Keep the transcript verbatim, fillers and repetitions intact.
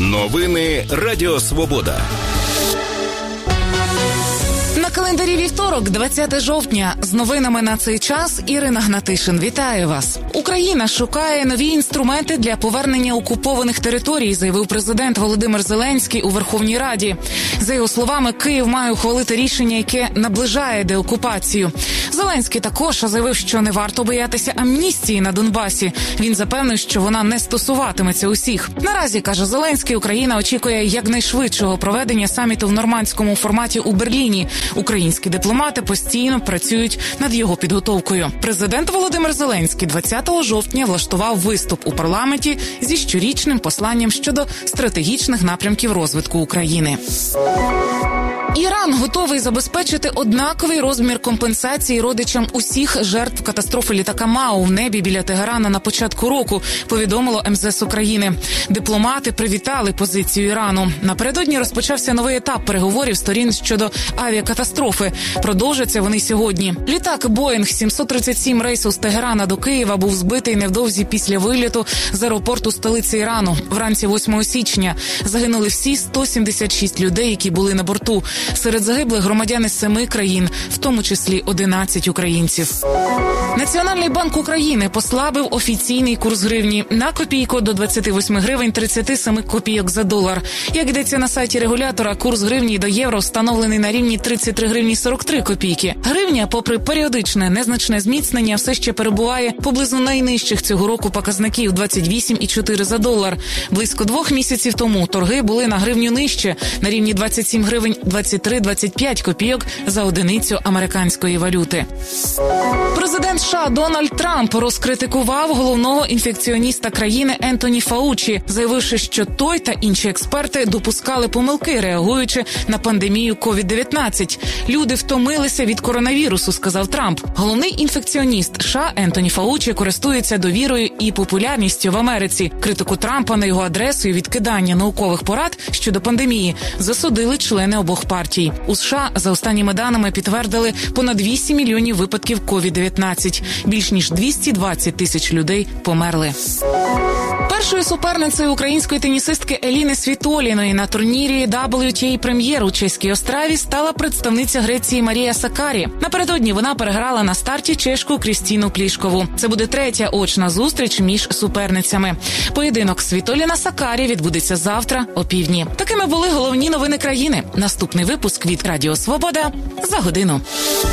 Новини Радіо Свобода. На календарі вівторок, двадцяте жовтня. З новинами на цей час Ірина Гнатишин. Вітаю вас. Україна шукає нові інструменти для повернення окупованих територій, заявив президент Володимир Зеленський у Верховній Раді. За його словами, Київ має ухвалити рішення, яке наближає деокупацію. Зеленський також заявив, що не варто боятися амністії на Донбасі. Він запевнив, що вона не стосуватиметься усіх. Наразі, каже Зеленський, Україна очікує якнайшвидшого проведення саміту в нормандському форматі у Берліні. Українські дипломати постійно працюють над його підготовкою. Президент Володимир Зеленський двадцятого жовтня влаштував виступ у парламенті зі щорічним посланням щодо стратегічних напрямків розвитку України. Іран готовий забезпечити однаковий розмір компенсації родичам усіх жертв катастрофи літака МАУ в небі біля Тегерана на початку року, повідомило ем зе ес України. Дипломати привітали позицію Ірану. Напередодні розпочався новий етап переговорів сторін щодо авіакатастрофи. Продовжаться вони сьогодні. Літак Боїнг сімсот тридцять сім рейсу з Тегерана до Києва був збитий невдовзі після виліту з аеропорту столиці Ірану. Вранці восьмого січня загинули всі сто сімдесят шість людей, які були на борту. Серед загиблих громадяни семи країн, в тому числі одинадцять українців. Національний банк України послабив офіційний курс гривні на копійку до двадцять вісім гривень тридцять сім копійок за долар. Як йдеться на сайті регулятора, курс гривні до євро встановлений на рівні тридцять три гривні сорок три копійки. Гривня, попри періодичне незначне зміцнення, все ще перебуває поблизу найнижчих цього року показників – двадцять вісім і чотири за долар. Близько двох місяців тому торги були на гривню нижче, на рівні двадцять сім гривень двадцять три - двадцять п'ять копійок за одиницю американської валюти. Президент США Дональд Трамп розкритикував головного інфекціоніста країни Ентоні Фаучі, заявивши, що той та інші експерти допускали помилки, реагуючи на пандемію ковід дев'ятнадцять. Люди втомилися від коронавірусу, сказав Трамп. Головний інфекціоніст США Ентоні Фаучі користується довірою і популярністю в Америці. Критику Трампа на його адресу і відкидання наукових порад щодо пандемії засудили члени обох партій. У США, за останніми даними, підтвердили понад вісім мільйонів випадків ковід дев'ятнадцять. Більш ніж двісті двадцять тисяч людей померли. Першою суперницею української тенісистки Еліни Світоліної на турнірі дабл ю ті ей прем'єр у Чеській Остраві стала представниця Греції Марія Сакарі. Напередодні вона переграла на старті чешку Крістіну Плішкову. Це буде третя очна зустріч між суперницями. Поєдинок Світоліна-Сакарі відбудеться завтра о півдні. Такими були головні новини країни. Наступний випуск від Радіо Свобода за годину.